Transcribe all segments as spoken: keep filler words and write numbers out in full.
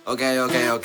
Ok, ok, ok.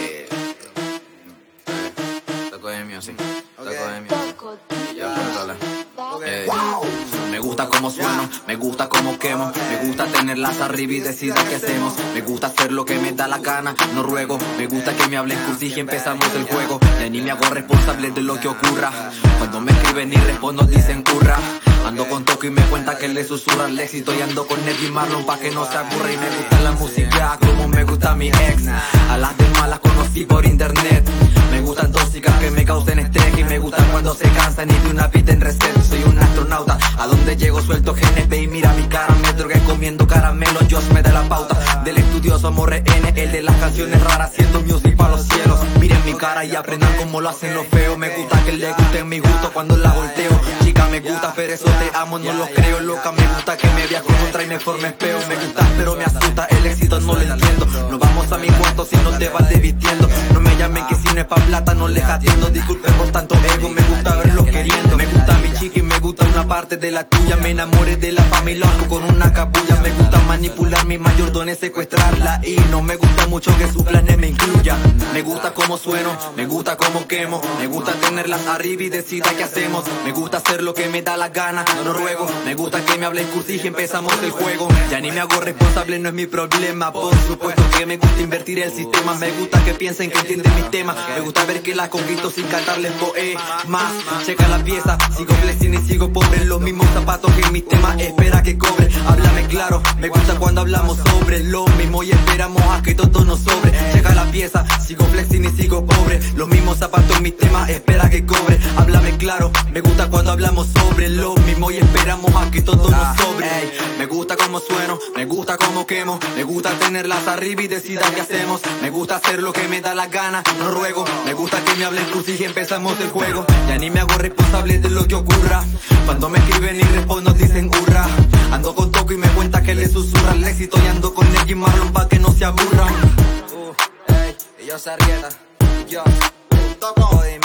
Toco de music. Toco de music. Ya, controla. Eh, me gusta como sueno, me gusta como quemo, me gusta tenerlas arriba y decidir qué hacemos. Me gusta hacer lo que me da la gana, no ruego. Me gusta que me hablen cursi y empezamos el juego. Y ni me hago responsable de lo que ocurra. Cuando me escriben y respondo dicen curra. Ando con Toco y me cuenta que le susurra el éxito. Y ando con Ned y Marlon pa' que no se aburra. Y me gusta la música como me gusta mi ex. A las demás las conocí por internet. Me gustan tóxicas que me causen estrés. Y me gustan cuando se cansan y de una pita en reset. Soy un astronauta, a donde llego suelto G N P. Y mira mi cara, me drogué comiendo caramelo. Josh me da la pauta, del estudio somos rehenes. El de las canciones raras, haciendo music para los cielos. Miren mi cara y aprendan cómo lo hacen los feos. Me gusta que le gusten mi gusto cuando la volteo. Chica me gusta, pero eso te amo, no lo creo. Loca me gusta que me veas con otra y me forme peo. Me gusta pero me asusta, el éxito no lo entiendo. No vamos a mi cuarto si no te vas desvistiendo. No me llamen que si no es pa' plata no les atiendo. Disculpen por tanto ego, me gusta verlos queriendo. Me gusta mi chica y me gusta una parte de la tuya. Me enamoré de la familia con una capulla. Me gusta manipular, mi mayor don es secuestrarla. Y no me gusta mucho que sus planes me incluyan. Me gusta cómo sueno, me gusta cómo quemo. Me gusta tenerlas arriba y decida qué hacemos. Me gusta hacer lo que me da la gana, no ruego. Me gusta que me hablen cursi y empezamos el juego. Ya ni me hago responsable, no es mi problema. Por supuesto que me gusta invertir el sistema. Me gusta que piensen que entienden mis temas. Me gusta ver que las conquisto sin cantarles poemas. Checa la pieza, sigo flexing y sigo pobre. Los mismos zapatos que en mis temas espera que cobre. Háblame claro, me gusta cuando hablamos sobre lo mismo y esperamos a que todo nos sobre. Checa la pieza, sigo flexing y sigo pobre. Los mismos zapatos en mis temas espera que cobre. Háblame claro, me gusta cuando hablamos sobre lo mismo y esperamos a que todo nos sobre. Ey, me gusta como sueno, me gusta como quemo. Me gusta tenerlas arriba y decida qué hacemos. Me gusta hacer lo que me da la gana, no ruego. Me gusta que me hablen cursi y empezamos el juego. Ya ni me hago responsable de lo que ocurra. Cuando me escriben y respondo dicen hurra. Ando con Toco y me cuenta que le susurra el éxito. Y ando con Ned y Marlon pa' que no se aburran. Uh, ey, y yo Sarrieta, yo, Toco.